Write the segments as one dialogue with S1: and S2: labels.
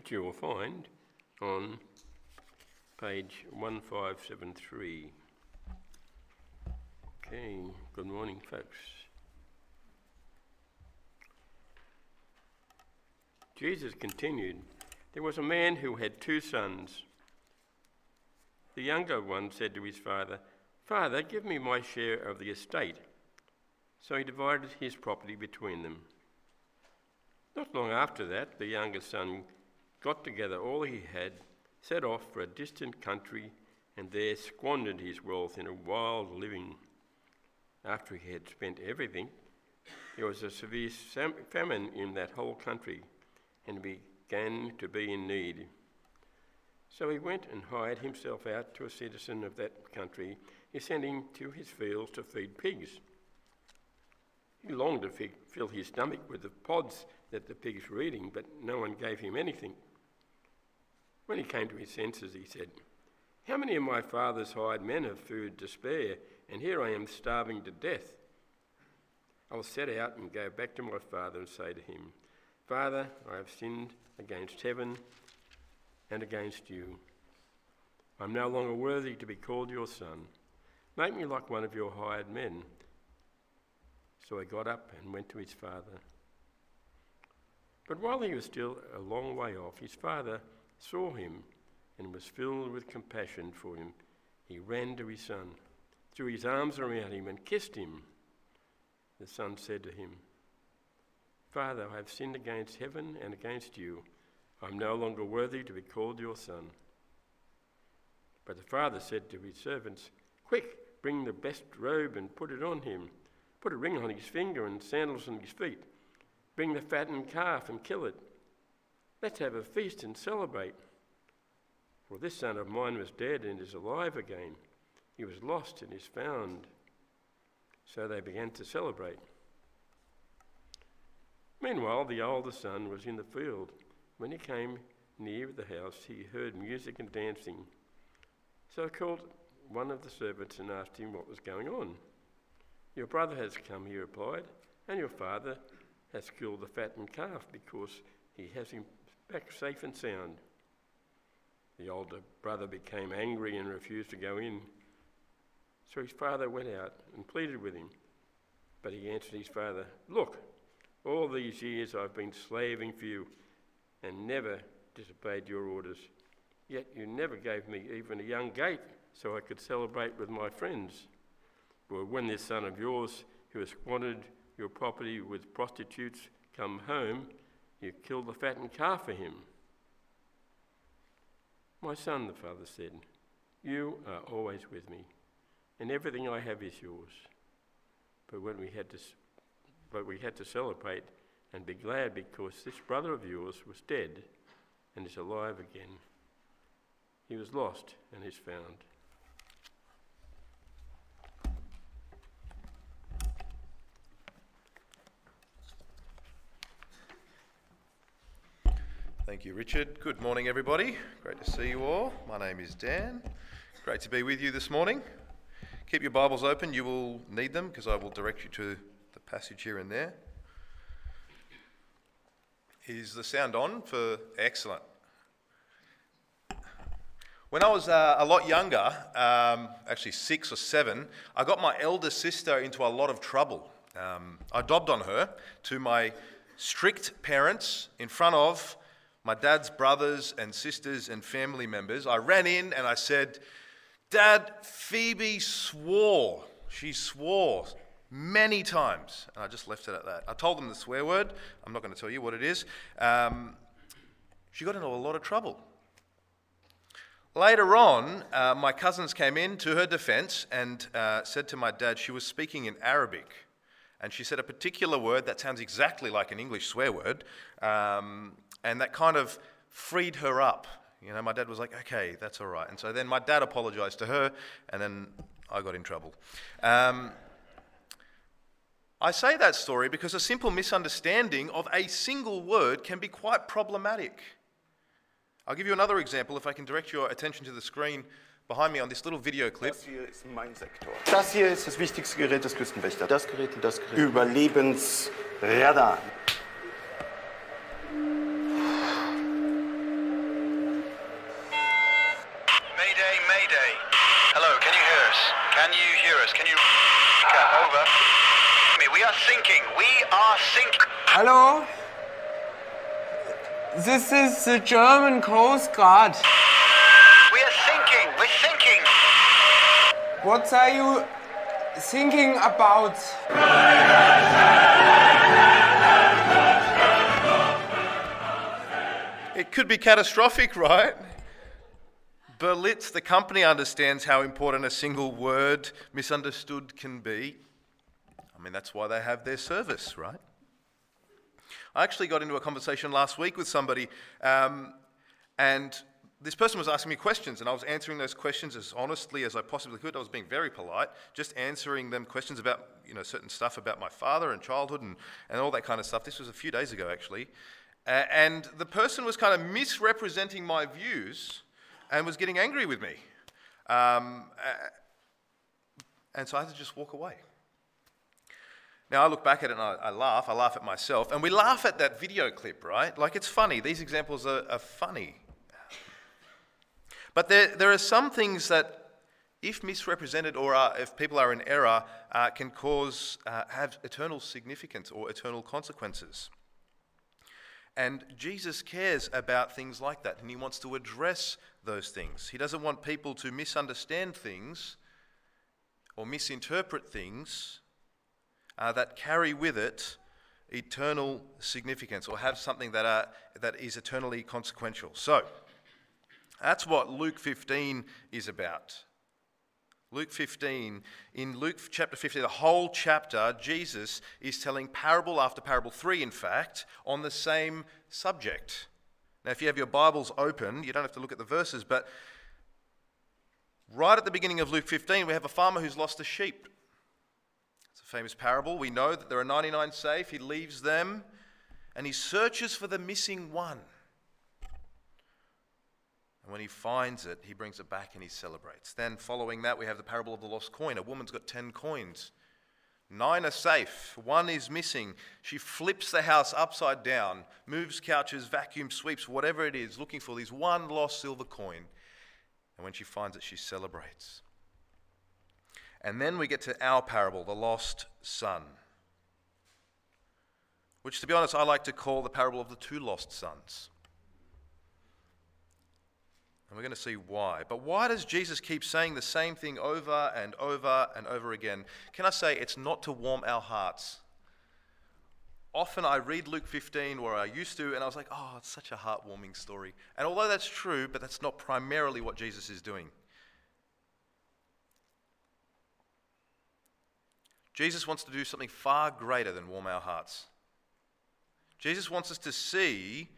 S1: which you will find on page 1573. Okay, good morning, folks. Jesus continued, "There was a man who had 2 sons. The younger one said to his father, 'Father, give me my share of the estate.' So he divided his property between them. Not long after that, the younger son got together all he had, set off for a distant country, and there squandered his wealth in a wild living. After he had spent everything, there was a severe famine in that whole country, and he began to be in need. So he went and hired himself out to a citizen of that country. He sent him to his fields to feed pigs. He longed to fill his stomach with the pods that the pigs were eating, but no one gave him anything. When he came to his senses, he said, 'How many of my father's hired men have food to spare, and here I am starving to death? I will set out and go back to my father and say to him, Father, I have sinned against heaven and against you. I am no longer worthy to be called your son. Make me like one of your hired men.' So he got up and went to his father. But while he was still a long way off, his father saw him and was filled with compassion for him. He ran to his son, threw his arms around him and kissed him. The son said to him, 'Father, I have sinned against heaven and against you. I am no longer worthy to be called your son.' But the father said to his servants, 'Quick, bring the best robe and put it on him. Put a ring on his finger and sandals on his feet. Bring the fattened calf and kill it. Let's have a feast and celebrate. For this son of mine was dead and is alive again. He was lost and is found.' So they began to celebrate. Meanwhile, the older son was in the field. When he came near the house, he heard music and dancing. So he called one of the servants and asked him what was going on. 'Your brother has come,' he replied, 'and your father has killed the fattened calf because he has him back safe and sound.' The older brother became angry and refused to go in. So his father went out and pleaded with him. But he answered his father, 'Look, all these years I've been slaving for you and never disobeyed your orders. Yet you never gave me even a young goat so I could celebrate with my friends. But when this son of yours, who has squandered your property with prostitutes, come home, you killed the fattened calf for him.' 'My son,' the father said, 'you are always with me, and everything I have is yours. But we had to celebrate and be glad because this brother of yours was dead and is alive again. He was lost and is found.'"
S2: Thank you, Richard. Good morning, everybody. Great to see you all. My name is Dan. Great to be with you this morning. Keep your Bibles open. You will need them because I will direct you to the passage here and there. Is the sound on? Excellent. When I was a lot younger, actually 6 or 7, I got my elder sister into a lot of trouble. I dobbed on her to my strict parents in front of my dad's brothers and sisters and family members. I ran in and I said, "Dad, Phoebe swore. She swore many times." And I just left it at that. I told them the swear word. I'm not going to tell you what it is. She got into a lot of trouble. Later on, my cousins came in to her defense and said to my dad she was speaking in Arabic. And she said a particular word that sounds exactly like an English swear word. And that kind of freed her up. You know, my dad was like, "Okay, that's all right." And so then my dad apologized to her, and then I got in trouble. I say that story because a simple misunderstanding of a single word can be quite problematic. I'll give you another example if I can direct your attention to the screen behind me on this little video clip.
S3: Das hier ist mein Sektor. Das hier ist das wichtigste Gerät des Küstenwächters. Das Gerät und das Gerät. Überlebensradar.
S4: Mayday, mayday. Hello, can you hear us? Can you hear us? Can you... Over. We are sinking. We are sinking.
S5: Hello? This is the German Coast Guard.
S4: We are sinking. We're sinking.
S5: What are you thinking about?
S2: It could be catastrophic, right? Berlitz, the company, understands how important a single word misunderstood can be. I mean, that's why they have their service, right? I actually got into a conversation last week with somebody, and this person was asking me questions, and I was answering those questions as honestly as I possibly could. I was being very polite, just answering them questions about, certain stuff about my father and childhood and all that kind of stuff. This was a few days ago, actually. And the person was kind of misrepresenting my views and was getting angry with me. And so I had to just walk away. Now, I look back at it and I laugh at myself, and we laugh at that video clip, right? Like, it's funny. These examples are funny. But there are some things that, if misrepresented or if people are in error, can have eternal significance or eternal consequences. And Jesus cares about things like that, and he wants to address those things. He doesn't want people to misunderstand things or misinterpret things that carry with it eternal significance or have something that is eternally consequential. So, that's what Luke 15 is about. Luke 15, in Luke chapter 15, the whole chapter, Jesus is telling parable after parable, 3 in fact, on the same subject. Now, if you have your Bibles open, you don't have to look at the verses, but right at the beginning of Luke 15, we have a farmer who's lost a sheep. It's a famous parable. We know that there are 99 safe. He leaves them, and he searches for the missing one. And when he finds it, he brings it back and he celebrates. Then following that, we have the parable of the lost coin. A woman's got 10 coins. 9 are safe. 1 is missing. She flips the house upside down, moves couches, vacuum sweeps, whatever it is, looking for this one lost silver coin. And when she finds it, she celebrates. And then we get to our parable, the lost son, which, to be honest, I like to call the parable of the 2 lost sons. And we're going to see why. But why does Jesus keep saying the same thing over and over and over again? Can I say it's not to warm our hearts? Often I read Luke 15, where I used to, and I was like, oh, it's such a heartwarming story. And although that's true, but that's not primarily what Jesus is doing. Jesus wants to do something far greater than warm our hearts. Jesus wants us to see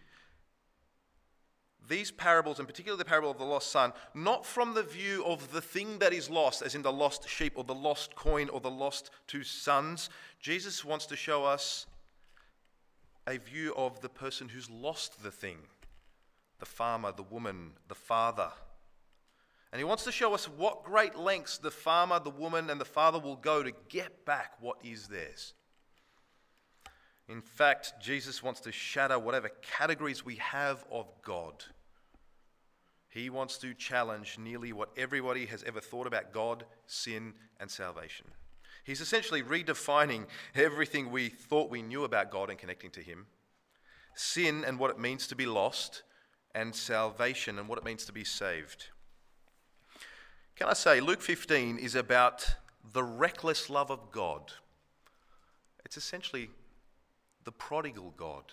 S2: these parables, in particular the parable of the lost son, not from the view of the thing that is lost, as in the lost sheep or the lost coin or the lost 2 sons. Jesus wants to show us a view of the person who's lost the thing, the farmer, the woman, the father. And he wants to show us what great lengths the farmer, the woman, and the father will go to get back what is theirs. In fact, Jesus wants to shatter whatever categories we have of God. He wants to challenge nearly what everybody has ever thought about God, sin, and salvation. He's essentially redefining everything we thought we knew about God and connecting to him. Sin and what it means to be lost, and salvation and what it means to be saved. Can I say, Luke 15 is about the reckless love of God. It's essentially the prodigal God.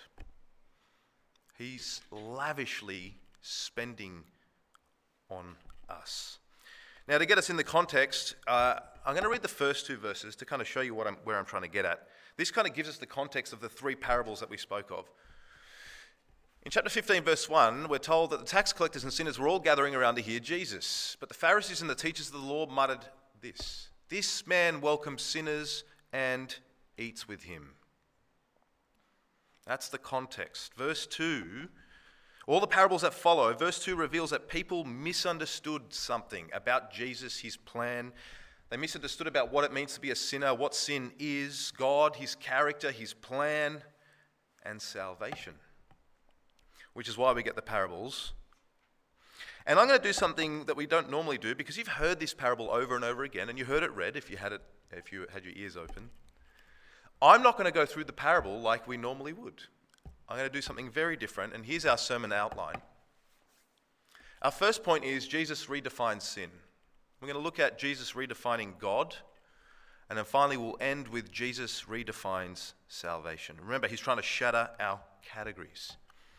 S2: He's lavishly spending on us. Now, to get us in the context, I'm going to read the first 2 verses to kind of show you where I'm trying to get at. This kind of gives us the context of the 3 parables that we spoke of. In chapter 15, verse 1, we're told that the tax collectors and sinners were all gathering around to hear Jesus. But the Pharisees and the teachers of the law muttered this: "This man welcomes sinners and eats with him." That's the context. Verse 2, all the parables that follow, verse 2 reveals that people misunderstood something about Jesus, his plan. They misunderstood about what it means to be a sinner, what sin is, God, his character, his plan, and salvation. Which is why we get the parables. And I'm going to do something that we don't normally do, because you've heard this parable over and over again, and you heard it read if you had your ears open. I'm not going to go through the parable like we normally would. I'm going to do something very different, and here's our sermon outline. Our first point is Jesus redefines sin. We're going to look at Jesus redefining God, and then finally we'll end with Jesus redefines salvation. Remember, he's trying to shatter our categories.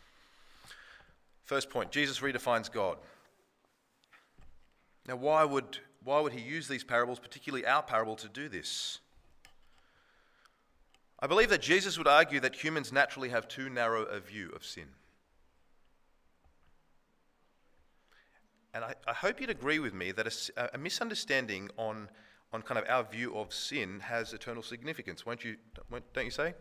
S2: First point, Jesus redefines God. Now, why would he use these parables, particularly our parable, to do this? I believe that Jesus would argue that humans naturally have too narrow a view of sin. And I hope you'd agree with me that a misunderstanding on kind of our view of sin has eternal significance, don't you say?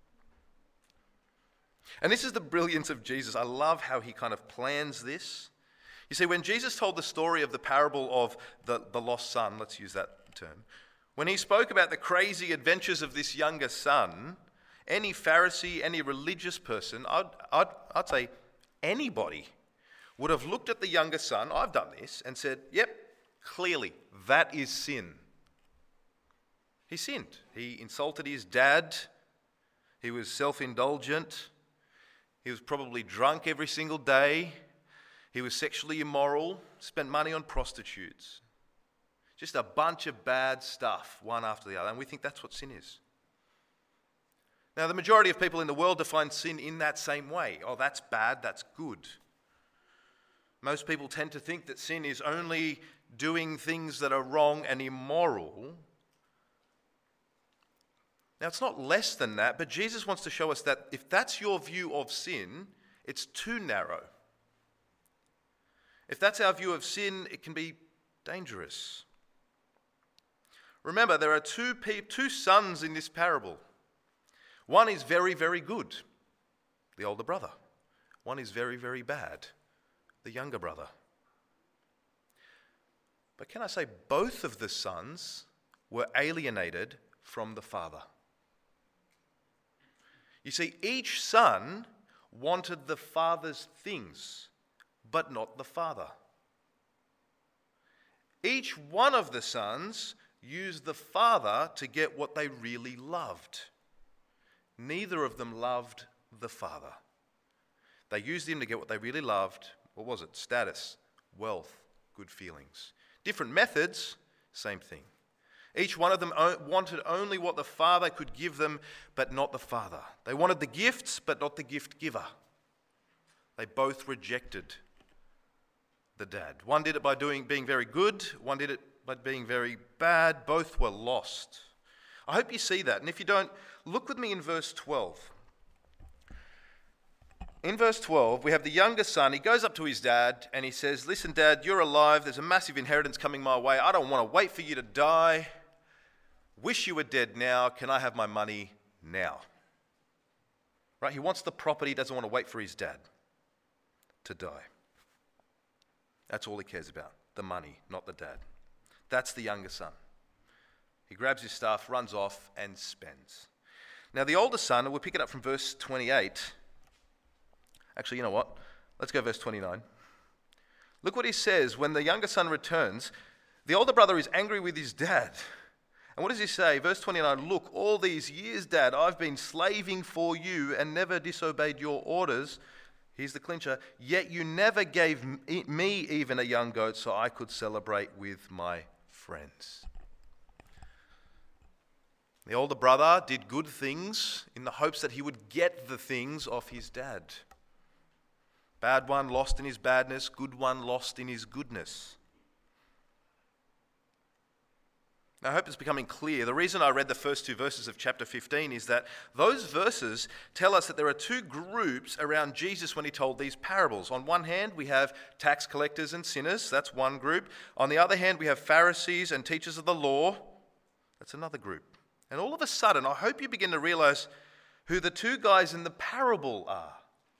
S2: And this is the brilliance of Jesus. I love how he kind of plans this. You see, when Jesus told the story of the parable of the lost son, let's use that term, when he spoke about the crazy adventures of this younger son, any Pharisee, any religious person, I'd say anybody would have looked at the younger son, I've done this, and said, yep, clearly, that is sin. He sinned. He insulted his dad. He was self-indulgent. He was probably drunk every single day. He was sexually immoral, spent money on prostitutes. Just a bunch of bad stuff, one after the other. And we think that's what sin is. Now, the majority of people in the world define sin in that same way. Oh, that's bad, that's good. Most people tend to think that sin is only doing things that are wrong and immoral. Now, it's not less than that, but Jesus wants to show us that if that's your view of sin, it's too narrow. If that's our view of sin, it can be dangerous. Remember, there are two sons in this parable. One is very, very good, the older brother. One is very, very bad, the younger brother. But can I say both of the sons were alienated from the father? You see, each son wanted the father's things, but not the father. Each one of the sons used the father to get what they really loved. Neither of them loved the father. They used him to get what they really loved. What was it? Status, wealth, good feelings. Different methods, same thing. Each one of them wanted only what the father could give them, but not the father. They wanted the gifts, but not the gift giver. They both rejected the dad. One did it by being very good. One did it by being very bad. Both were lost. I hope you see that. And if you don't, look with me in verse 12. In verse 12, we have the younger son. He goes up to his dad and he says, listen, Dad, you're alive. There's a massive inheritance coming my way. I don't want to wait for you to die. Wish you were dead now. Can I have my money now? Right? He wants the property. He doesn't want to wait for his dad to die. That's all he cares about, the money, not the dad. That's the younger son. He grabs his stuff, runs off, and spends. Now, the older son, and we'll pick it up from verse 28. Actually, you know what? Let's go verse 29. Look what he says. When the younger son returns, the older brother is angry with his dad. And what does he say? Verse 29, look, all these years, Dad, I've been slaving for you and never disobeyed your orders. Here's the clincher. Yet you never gave me even a young goat so I could celebrate with my friends. The older brother did good things in the hopes that he would get the things of his dad. Bad one lost in his badness, good one lost in his goodness. Now, I hope it's becoming clear. The reason I read the first two verses of chapter 15 is that those verses tell us that there are two groups around Jesus when he told these parables. On one hand, we have tax collectors and sinners. That's one group. On the other hand, we have Pharisees and teachers of the law. That's another group. And all of a sudden, I hope you begin to realize who the two guys in the parable are.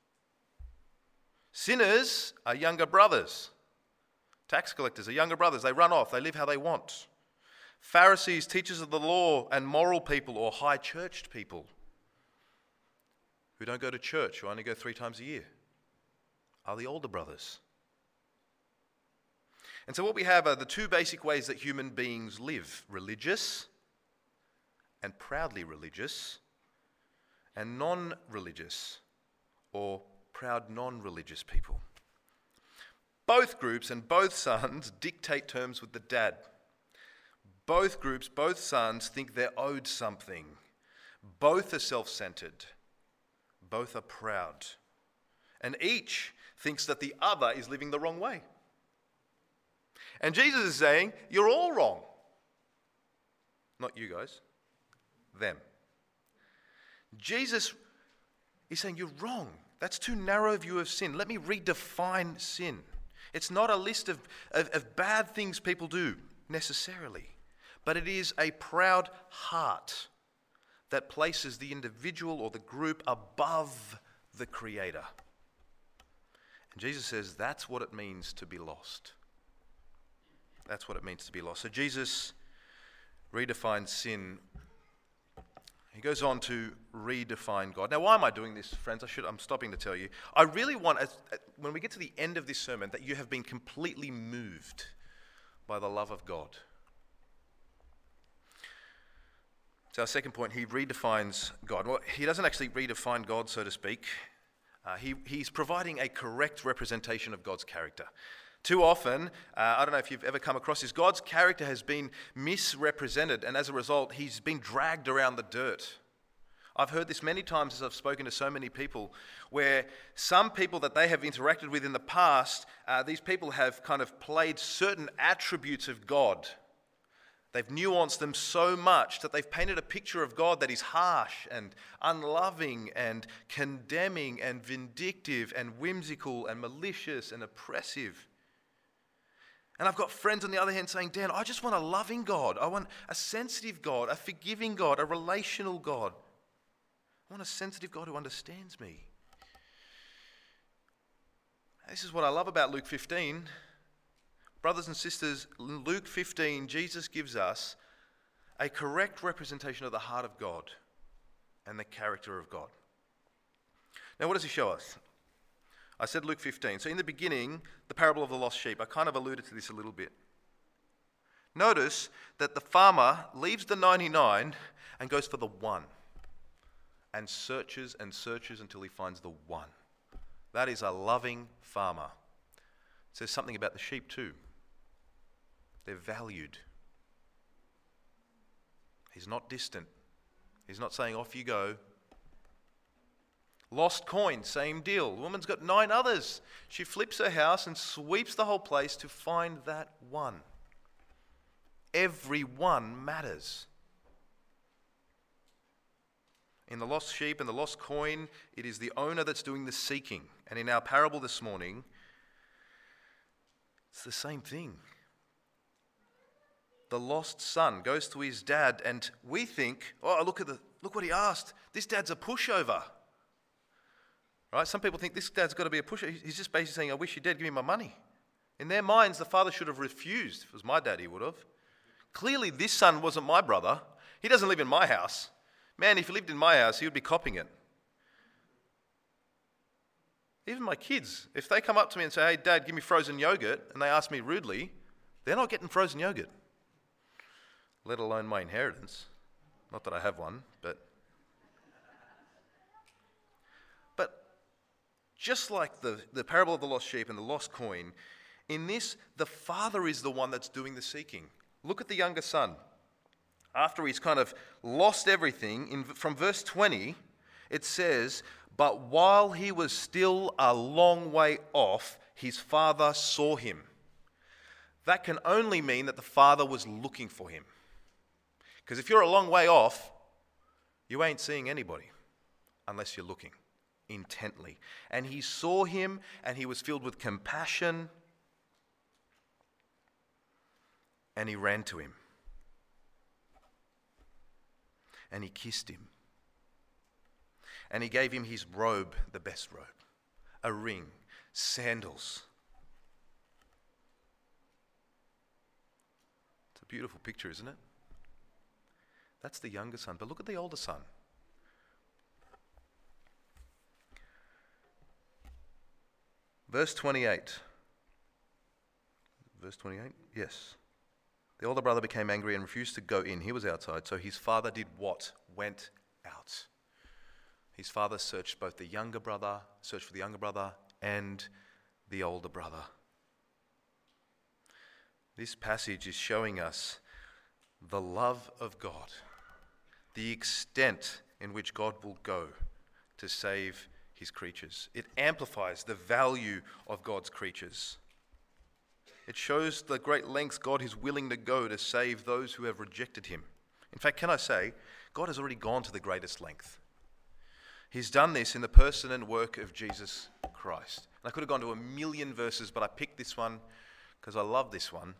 S2: Sinners are younger brothers. Tax collectors are younger brothers. They run off. They live how they want. Pharisees, teachers of the law, and moral people or high-churched people who don't go to church, who only go 3 times a year, are the older brothers. And so what we have are the two basic ways that human beings live: religious and proudly religious, and non-religious or proud non-religious people. Both groups and both sons dictate terms with the dad. Both groups, both sons think they're owed something. Both are self-centered. Both are proud. And each thinks that the other is living the wrong way. And Jesus is saying, you're all wrong. Not you guys, them. Jesus is saying, you're wrong. That's too narrow a view of sin. Let me redefine sin. It's not a list of bad things people do, necessarily. But it is a proud heart that places the individual or the group above the Creator. And Jesus says that's what it means to be lost. That's what it means to be lost. So Jesus redefines sin. He goes on to redefine God. Now, why am I doing this, friends? I'm stopping to tell you. I really want, when we get to the end of this sermon, that you have been completely moved by the love of God. So our second point, he redefines God. Well, he doesn't actually redefine God, so to speak. He's providing a correct representation of God's character. Too often, I don't know if you've ever come across this, God's character has been misrepresented, and as a result, he's been dragged around the dirt. I've heard this many times as I've spoken to so many people, where some people that they have interacted with in the past, these people have kind of played certain attributes of God. They've nuanced them so much that they've painted a picture of God that is harsh and unloving and condemning and vindictive and whimsical and malicious and oppressive. And I've got friends on the other hand saying, Dan, I just want a loving God. I want a sensitive God, a forgiving God, a relational God. I want a sensitive God who understands me. This is what I love about Luke 15. Brothers and sisters, in Luke 15, Jesus gives us a correct representation of the heart of God and the character of God. Now, what does he show us? I said Luke 15. So in the beginning, the parable of the lost sheep. I kind of alluded to this a little bit. Notice that the farmer leaves the 99 and goes for the one, and searches until he finds the one. That is a loving farmer. It says something about the sheep too. They're valued. He's not distant. He's not saying, off you go. Lost coin, same deal. The woman's got 9 others. She flips her house and sweeps the whole place to find that one. Every one matters. In the lost sheep and the lost coin, it is the owner that's doing the seeking. And in our parable this morning, it's the same thing. The lost son goes to his dad, and we think, oh, look what he asked. This dad's a pushover. Right? Some people think this dad's got to be a pushover. He's just basically saying, I wish you're dead, give me my money. In their minds, the father should have refused. If it was my dad, he would have. Clearly, this son wasn't my brother. He doesn't live in my house. Man, if he lived in my house, he would be copying it. Even my kids, if they come up to me and say, hey, Dad, give me frozen yogurt, and they ask me rudely, they're not getting frozen yogurt, let alone my inheritance. Not that I have one, but just like the parable of the lost sheep and the lost coin, in this, the father is the one that's doing the seeking. Look at the younger son. After he's kind of lost everything, from verse 20, it says, but while he was still a long way off, his father saw him. That can only mean that the father was looking for him. Because if you're a long way off, you ain't seeing anybody unless you're looking intently. And he saw him, and he was filled with compassion, and he ran to him. And he kissed him. And he gave him his robe, the best robe, a ring, sandals. It's a beautiful picture, isn't it? That's the younger son. But look at the older son. Verse 28. verse 28? Yes. The older brother became angry and refused to go in. He was outside. So his father did what? Went out. His father searched for the younger brother and the older brother. This passage is showing us the love of God, the extent in which God will go to save his creatures. It amplifies the value of God's creatures. It shows the great lengths God is willing to go to save those who have rejected him. In fact, can I say, God has already gone to the greatest length. He's done this in the person and work of Jesus Christ. And I could have gone to a million verses, but I picked this one because I love this one.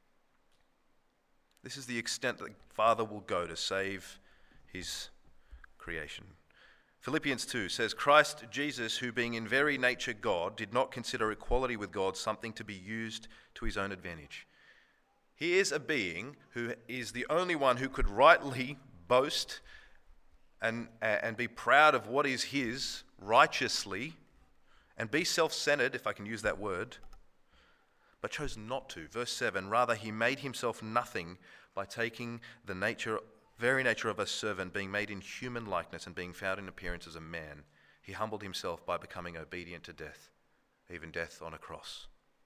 S2: This is the extent that the Father will go to save his creation. Philippians 2 says, Christ Jesus, who being in very nature God, did not consider equality with God something to be used to his own advantage. He is a being who is the only one who could rightly boast and be proud of what is his righteously and be self-centered, if I can use that word, but chose not to. Verse 7, rather he made himself nothing by taking the very nature of a servant, being made in human likeness and being found in appearance as a man. He humbled himself by becoming obedient to death, even death on a cross.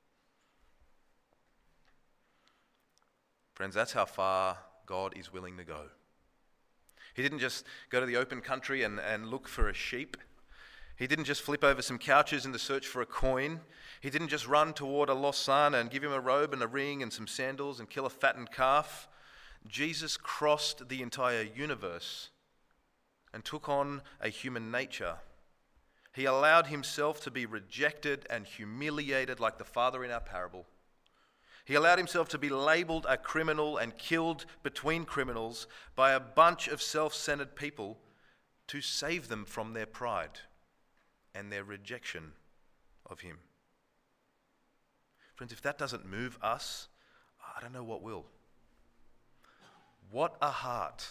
S2: Friends, that's how far God is willing to go. He didn't just go to the open country and look for a sheep. He didn't just flip over some couches in the search for a coin. He didn't just run toward a lost son and give him a robe and a ring and some sandals and kill a fattened calf. Jesus crossed the entire universe and took on a human nature. He allowed himself to be rejected and humiliated like the father in our parable. He allowed himself to be labeled a criminal and killed between criminals by a bunch of self-centered people to save them from their pride and their rejection of him. Friends, if that doesn't move us, I don't know what will. What a heart.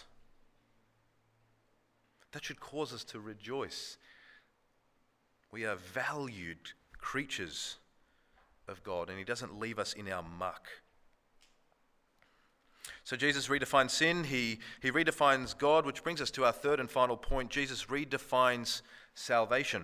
S2: That should cause us to rejoice. We are valued creatures of God, and he doesn't leave us in our muck. So Jesus redefines sin, he redefines God, which brings us to our third and final point. Jesus redefines salvation.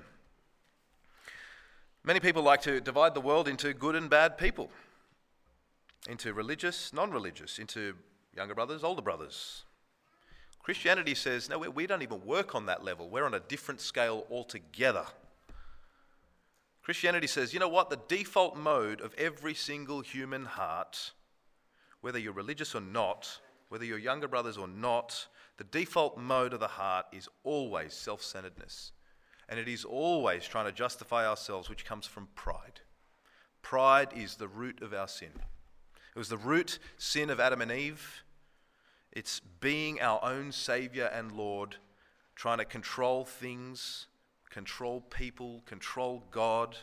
S2: Many people like to divide the world into good and bad people, into religious, non-religious, into younger brothers, older brothers. Christianity says, no, we don't even work on that level. We're on a different scale altogether. Christianity says, you know what? The default mode of every single human heart, whether you're religious or not, whether you're younger brothers or not, the default mode of the heart is always self-centeredness. And it is always trying to justify ourselves, which comes from pride. Pride is the root of our sin. It was the root sin of Adam and Eve. It's being our own Savior and Lord, trying to control things, control people, control God.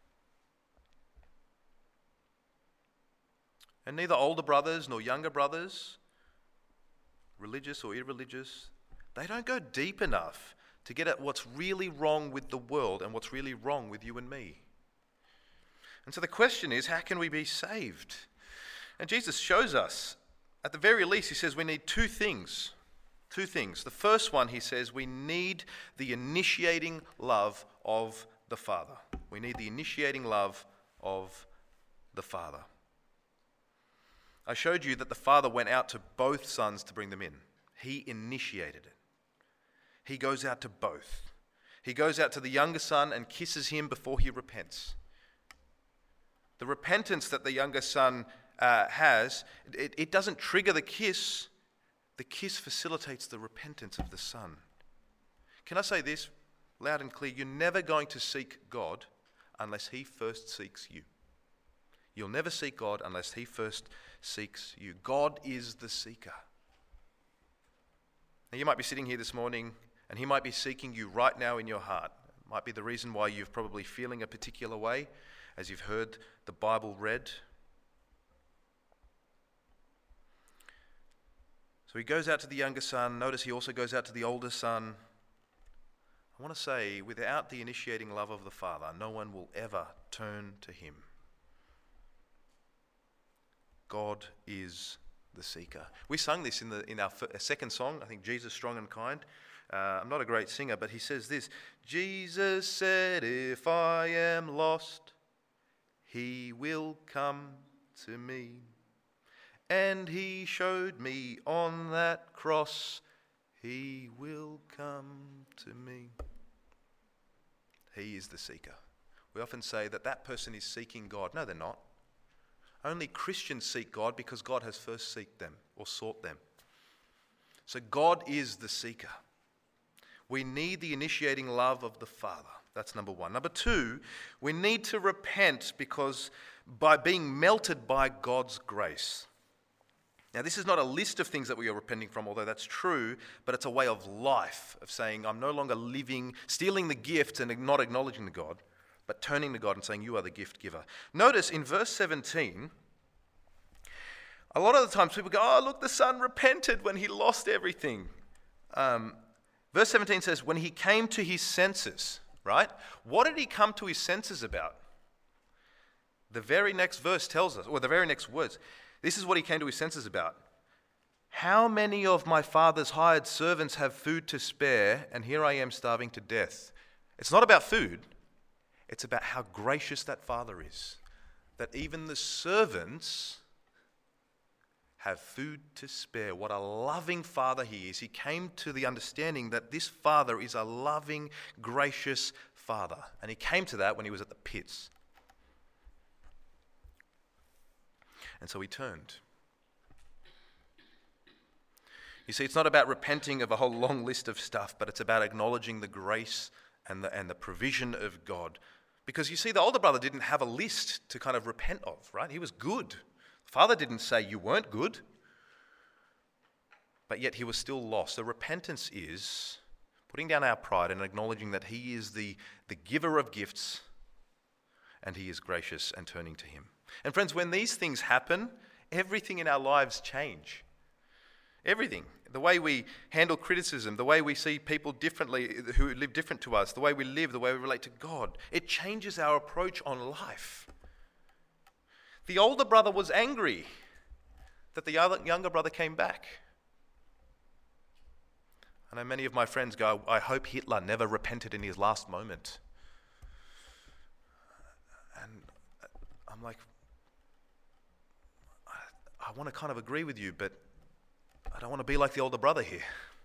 S2: And neither older brothers nor younger brothers, religious or irreligious, they don't go deep enough to get at what's really wrong with the world and what's really wrong with you and me. And so the question is, how can we be saved? And Jesus shows us, at the very least, he says we need two things. Two things. The first one, he says, we need the initiating love of the Father. We need the initiating love of the Father. I showed you that the Father went out to both sons to bring them in. He initiated it. He goes out to both. He goes out to the younger son and kisses him before he repents. The repentance that the younger son has, it doesn't trigger the kiss. The kiss facilitates the repentance of the son. Can I say this loud and clear? You're never going to seek God unless he first seeks you. You'll never seek God unless he first seeks you. God is the seeker. Now, you might be sitting here this morning and he might be seeking you right now in your heart. It might be the reason why you're probably feeling a particular way as you've heard the Bible read. So he goes out to the younger son. Notice he also goes out to the older son. I want to say, without the initiating love of the Father, no one will ever turn to him. God is the seeker. We sung this in our second song, I think, Jesus, Strong and Kind. I'm not a great singer, but he says this: Jesus said, if I am lost, he will come to me. And he showed me on that cross, he will come to me. He is the seeker. We often say that person is seeking God. No, they're not. Only Christians seek God because God has first sought them. So God is the seeker. We need the initiating love of the Father. That's number one. Number two, we need to repent because by being melted by God's grace. Now, this is not a list of things that we are repenting from, although that's true, but it's a way of life, of saying, I'm no longer stealing the gift and not acknowledging the God, but turning to God and saying, you are the gift giver. Notice in verse 17, a lot of the times people go, oh, look, the son repented when he lost everything. Verse 17 says, when he came to his senses, right? What did he come to his senses about? The very next verse tells us, or the very next words, this is what he came to his senses about. How many of my father's hired servants have food to spare, and here I am starving to death? It's not about food. It's about how gracious that father is. That even the servants have food to spare. What a loving father he is. He came to the understanding that this father is a loving, gracious father. And he came to that when he was at the pits. And so he turned. You see, it's not about repenting of a whole long list of stuff, but it's about acknowledging the grace and the provision of God. Because you see, the older brother didn't have a list to kind of repent of, right? He was good. The father didn't say you weren't good, but yet he was still lost. So repentance is putting down our pride and acknowledging that he is the giver of gifts and he is gracious, and turning to him. And friends, when these things happen, everything in our lives change. Everything. The way we handle criticism, the way we see people differently, who live different to us, the way we live, the way we relate to God, it changes our approach on life. The older brother was angry that the younger brother came back. I know many of my friends go, I hope Hitler never repented in his last moment. And I'm like, I want to kind of agree with you, but I don't want to be like the older brother here.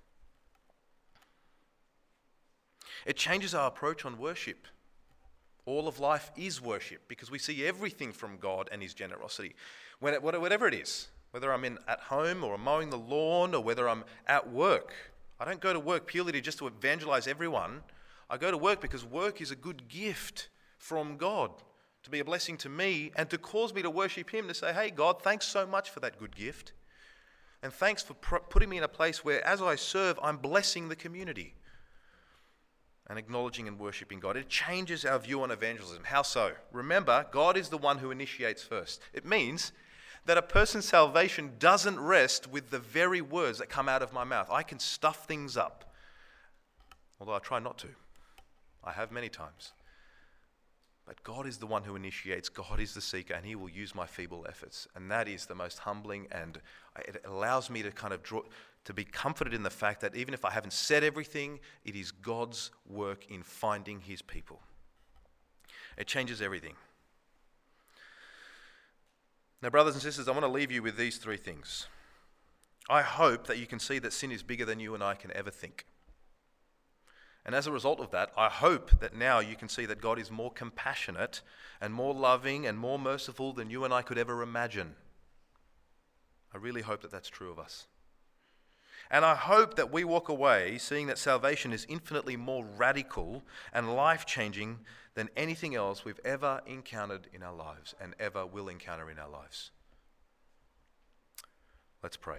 S2: It changes our approach on worship. All of life is worship because we see everything from God and his generosity. Whatever it is, whether I'm at home or I'm mowing the lawn or whether I'm at work, I don't go to work purely just to evangelize everyone. I go to work because work is a good gift from God to be a blessing to me and to cause me to worship him, to say, hey, God, thanks so much for that good gift. And thanks for putting me in a place where as I serve, I'm blessing the community and acknowledging and worshiping God. It changes our view on evangelism. How so? Remember, God is the one who initiates first. It means that a person's salvation doesn't rest with the very words that come out of my mouth. I can stuff things up, although I try not to. I have many times. But God is the one who initiates. God is the seeker, and he will use my feeble efforts. And that is the most humbling, and it allows me to kind of to be comforted in the fact that even if I haven't said everything, it is God's work in finding his people. It changes everything. Now, brothers and sisters, I want to leave you with these three things. I hope that you can see that sin is bigger than you and I can ever think. And as a result of that, I hope that now you can see that God is more compassionate and more loving and more merciful than you and I could ever imagine. I really hope that that's true of us. And I hope that we walk away seeing that salvation is infinitely more radical and life-changing than anything else we've ever encountered in our lives and ever will encounter in our lives. Let's pray.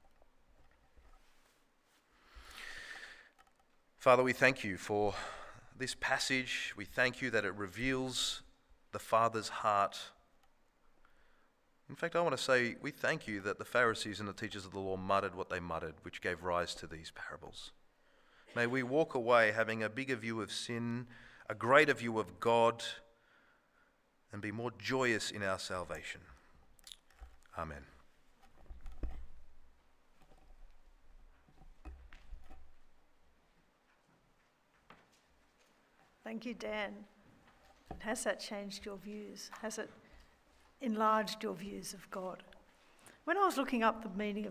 S2: Father, we thank you for this passage. We thank you that it reveals the Father's heart. In fact, I want to say we thank you that the Pharisees and the teachers of the law muttered what they muttered, which gave rise to these parables. May we walk away having a bigger view of sin, a greater view of God, and be more joyous in our salvation. Amen.
S6: Thank you, Dan. Has that changed your views? Has it enlarged your views of God? When I was looking up the meaning of